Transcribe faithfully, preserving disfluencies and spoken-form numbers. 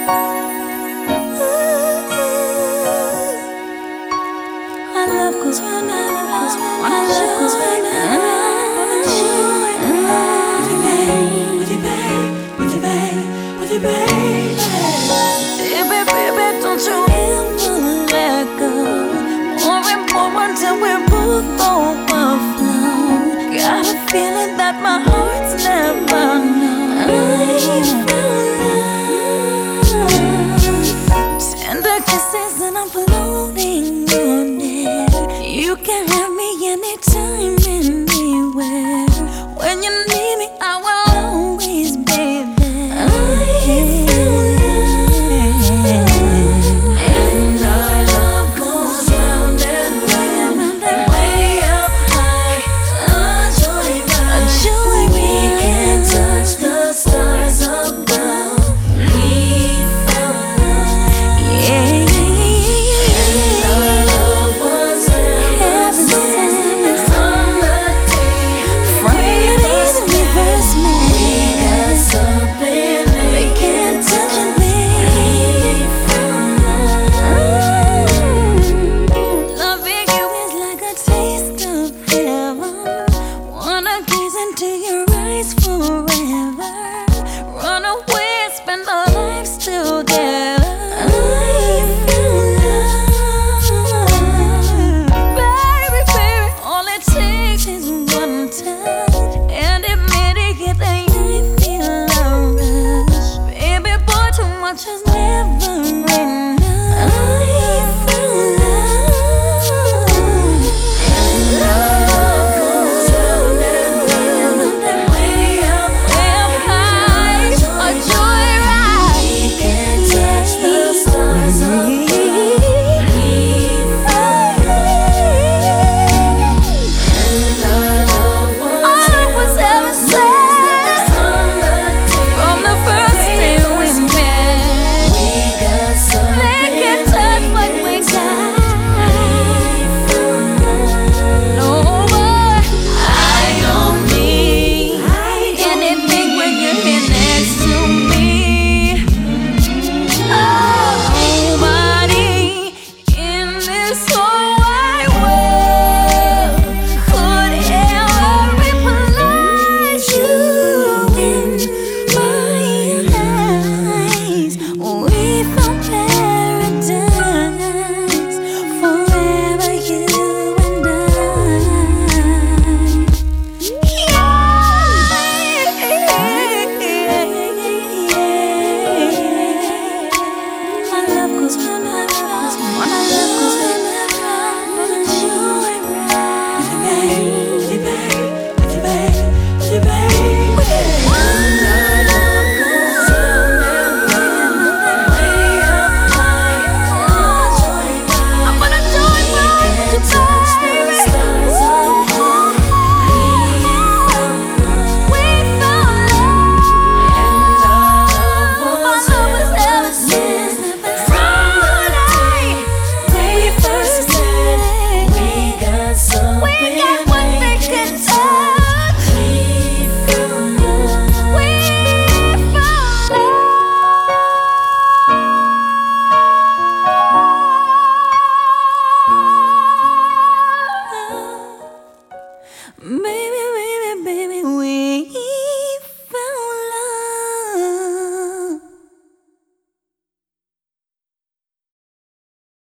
Our love goes round and round. Our love goes round and round. With you, babe, with you, babe, with you, babe, baby, baby, don't you ever let go. More and more until we're both overflow. Got a feeling that my heart's never known. Tender kisses and I'm floating on air. You can have me anytime, anywhere. When you need me, I will always be there. And our love goes round and round and way up high. A joy ride. We can touch the stars above. We found love. Yeah, yeah, yeah. And our love was heaven sent from the day. From the days that we first met. We got something they can't touch a thing. We found love. Loving you is like a taste of heaven. Wanna gaze into your eyes forever. Run away and spend our lives together. Baby, baby, all it takes is one touch, and immediately I feel a rush. Baby boy, too much is